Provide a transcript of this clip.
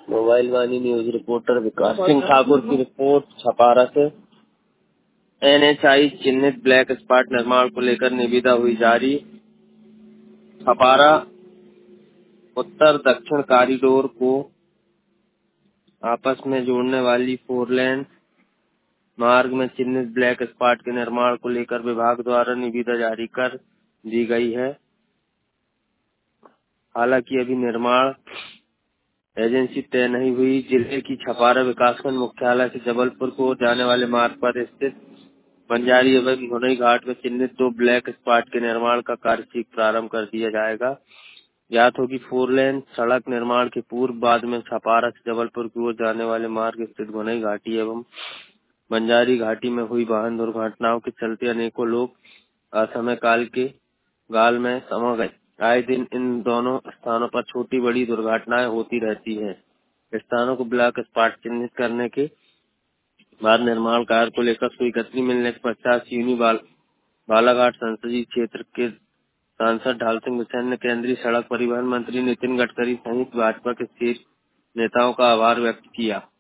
Mobile Vani news reporter Vikas Singh Thakur की report. Chhapara से NHI चिन्हित ब्लैक स्पॉट निर्माण को लेकर निविदा हुई जारी। छपारा उत्तर दक्षिण कॉरिडोर को आपस में जोड़ने वाली 4 लेन मार्ग में चिन्हित ब्लैक स्पॉट के निर्माण को लेकर विभाग द्वारा निविदा जारी कर दी गई है। हालांकि अभी निर्माण एजेंसी तय नहीं हुई। जिले की छपारा विकासखंड मुख्यालय से जबलपुर को जाने वाले मार्ग पर स्थित बंजारी एवं घुनई घाट में चिन्हित 2 ब्लैक स्पॉट के निर्माण का कार्य शीघ्र प्रारंभ कर दिया जाएगा। ज्ञात हो कि 4 लेन सड़क निर्माण के पूर्व बाद में छपारा से जबलपुर की ओर जाने वाले मार्ग स्थित घुनई घाटी एवं बंजारी घाटी में हुई वाहन दुर्घटनाओं के चलते अनेकों लोग असमय काल के गाल में समा गए। आए दिन इन दोनों स्थानों पर छोटी बड़ी दुर्घटनाएं होती रहती हैं। स्थानों को ब्लैक स्पॉट चिन्हित करने के बाद निर्माण कार्य को लेकर स्वीकृति मिलने के पश्चात सीनी बालाघाट संसदीय क्षेत्र के सांसद ढाल सिंह बिसेन ने केंद्रीय सड़क परिवहन मंत्री नितिन गडकरी सहित भाजपा के शीर्ष नेताओं का आभार व्यक्त किया।